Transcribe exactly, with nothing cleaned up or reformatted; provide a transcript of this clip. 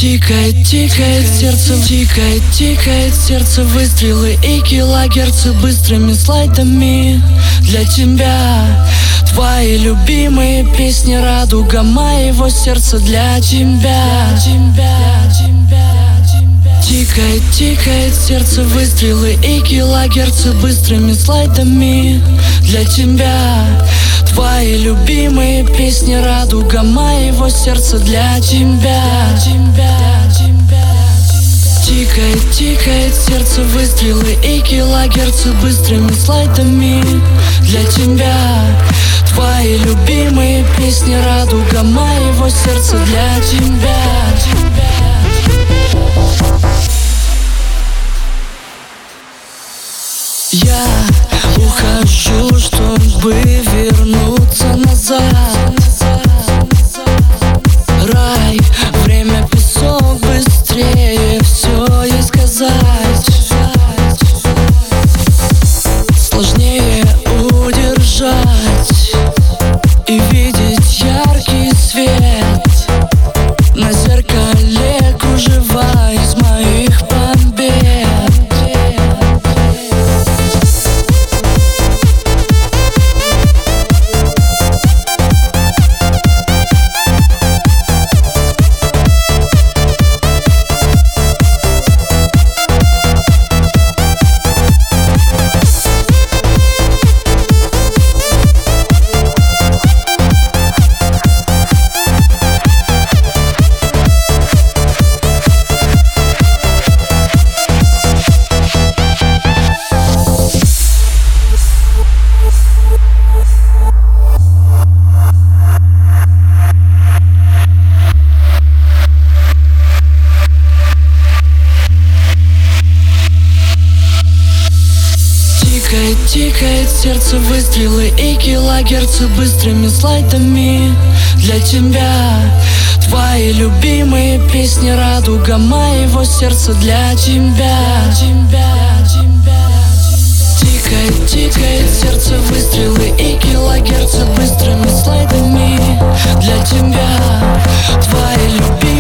Тикает, тикает сердце, тикает, тикает сердце. Выстрелы и килогерцы быстрыми слайдами для тебя. Твои любимые песни, радуга моего сердца для тебя. Тикает, тикает сердце, выстрелы и килогерцы быстрыми слайдами для тебя. Твои любимые песни, радуга моего сердца для тебя. Тикает, тикает сердце, выстрелы и килогерцы быстрыми слайдами для тебя. Твои любимые песни, радуга моего сердца для тебя. Я ухожу, чтобы вернуться назад. Рай, время, песок, быстрее все ей сказать. Сложнее удержать и видеть яркий свет на зеркале кружева из моих побед. Тикает, тикает сердце, выстрелы и килогерцы быстрыми слайдами для тебя. Твои любимые песни, радуга моего сердца для тебя. Тикает, тикает сердце, выстрелы и килогерцы быстрыми слайдами для тебя. Твои любимые